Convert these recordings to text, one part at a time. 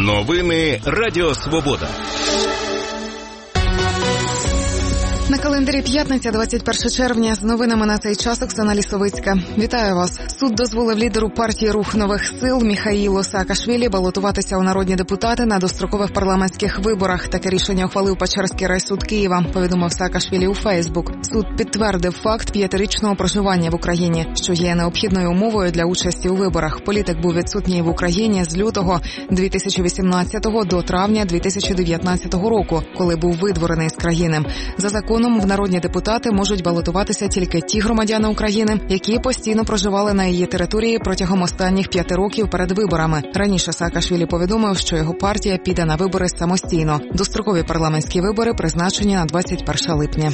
Новини Радіо Свобода. На календарі п'ятниця, 21 червня. З новинами на цей час Оксана Лісовицька. Вітаю вас. Суд дозволив лідеру партії «Рух нових сил» Міхаїлу Саакашвілі балотуватися у народні депутати на дострокових парламентських виборах. Таке рішення ухвалив Печерський райсуд Києва, повідомив Саакашвілі у Фейсбук. Суд підтвердив факт 5-річного проживання в Україні, що є необхідною умовою для участі у виборах. Політик був відсутній в Україні з лютого 2018 до травня 2019 року, коли був видворений з країни. За законом в народні депутати можуть балотуватися тільки ті громадяни України, які постійно проживали на її території протягом останніх 5 років перед виборами. Раніше Саакашвілі повідомив, що його партія піде на вибори самостійно. Дострокові парламентські вибори призначені на 21 липня.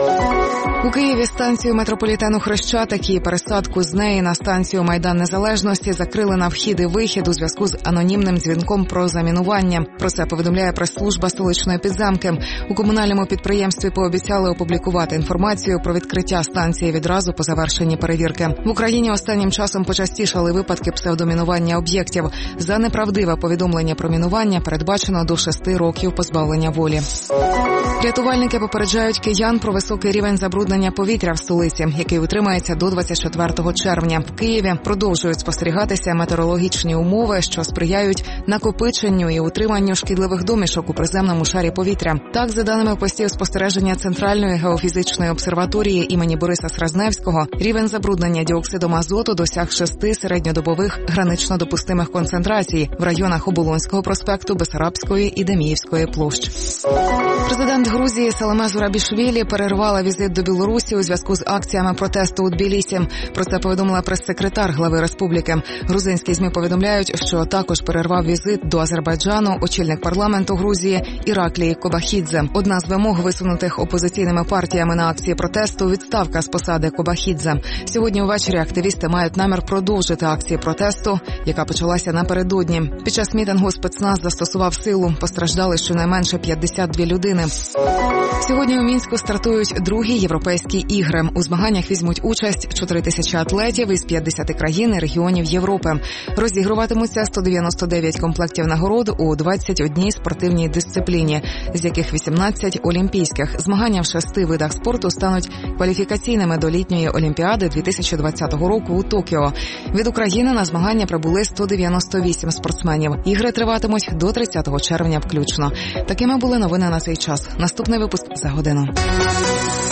У Києві станцію метрополітену Хрещатик і пересадку з неї на станцію Майдан Незалежності закрили на вхід і вихід у зв'язку з анонімним дзвінком про замінування. Про це повідомляє прес-служба столичної підземки. У комунальному підприємстві пообіцяли опублікувати інформацію про відкриття станції відразу по завершенні перевірки. В Україні останнім часом почастішали випадки псевдомінування об'єктів. За неправдиве повідомлення про мінування передбачено до 6 років позбавлення волі. Рятувальники попереджають киян про високий рівень забруднення повітря в столиці, який утримається до 24 червня. В Києві продовжують спостерігатися метеорологічні умови, що сприяють накопиченню і утриманню шкідливих домішок у приземному шарі повітря. Так, за даними постів спостереження Центральної геофізичної обсерваторії імені Бориса Сразневського, рівень забруднення діоксидом азоту досяг 6 середньодобових гранично допустимих концентрацій в районах Оболонського проспекту, Бесарабської і Деміївської площ. Президент Грузії Саломе Зурабішвілі перервала візит до Білорусі у зв'язку з акціями протесту у Тбілісі. Про це повідомила прес-секретар глави республіки. Грузинські ЗМІ повідомляють, що також перервав візит до Азербайджану очільник парламенту Грузії Іраклій Кобахідзе. Одна з вимог, висунутих опозиційними партіями на акції протесту, відставка з посади Кобахідзе. Сьогодні ввечері активісти мають намір продовжити акції протесту, яка почалася напередодні. Під час мітингу спецназ застосував силу. Постраждали щонайменше 52 людини. Сьогодні у Мінську стартують другі європейські ігри. У змаганнях візьмуть участь 4000 атлетів із 50 країн і регіонів Європи. Розігруватимуться 199 комплектів нагород у 21 спортивній дисципліні, з яких 18 олімпійських. Змагання в 6 видах спорту стануть кваліфікаційними до літньої олімпіади 2020 року у Токіо. Від України на змагання прибули 198 спортсменів. Ігри триватимуть до 30 червня включно. Такими були новини на цей час. Наступний випуск за годину.